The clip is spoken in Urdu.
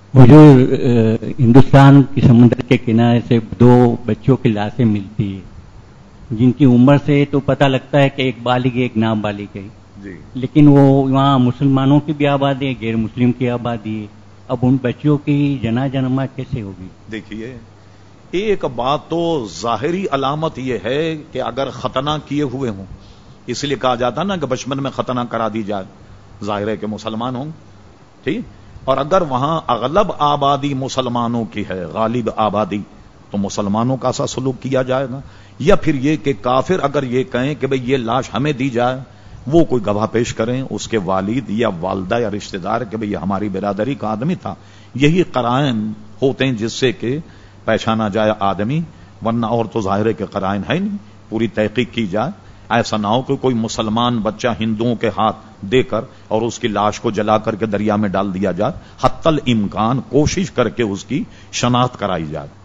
حضور ہندوستان کے سمندر کے کنارے سے دو بچوں کی لاشیں ملتی ہے جن کی عمر سے تو پتہ لگتا ہے کہ ایک بالغ ایک نابالغ ہے جی لیکن وہ وہاں مسلمانوں کی بھی آبادی ہے غیر مسلم کی آبادی ہے. اب ان بچوں کی جنازہ نماز کیسے ہوگی؟ دیکھیے ایک بات تو ظاہری علامت یہ ہے کہ اگر ختنہ کیے ہوئے ہوں، اس لیے کہا جاتا نا کہ بچپن میں ختنہ کرا دی جائے، ظاہر ہے کہ مسلمان ہوں ٹھیک. اور اگر وہاں اغلب آبادی مسلمانوں کی ہے، غالب آبادی، تو مسلمانوں کا سا سلوک کیا جائے گا. یا پھر یہ کہ کافر اگر یہ کہیں کہ بھئی یہ لاش ہمیں دی جائے، وہ کوئی گواہ پیش کریں، اس کے والد یا والدہ یا رشتہ دار کہ بھئی یہ ہماری برادری کا آدمی تھا. یہی قرائن ہوتے ہیں جس سے کہ پہچانا جائے آدمی، ورنہ اور تو ظاہر ہے کہ قرائن ہے نہیں. پوری تحقیق کی جائے، ایسا نہ ہو کہ کوئی مسلمان بچہ ہندوؤں کے ہاتھ دے کر اور اس کی لاش کو جلا کر کے دریا میں ڈال دیا جائے. حتی الامکان کوشش کر کے اس کی شناخت کرائی جائے.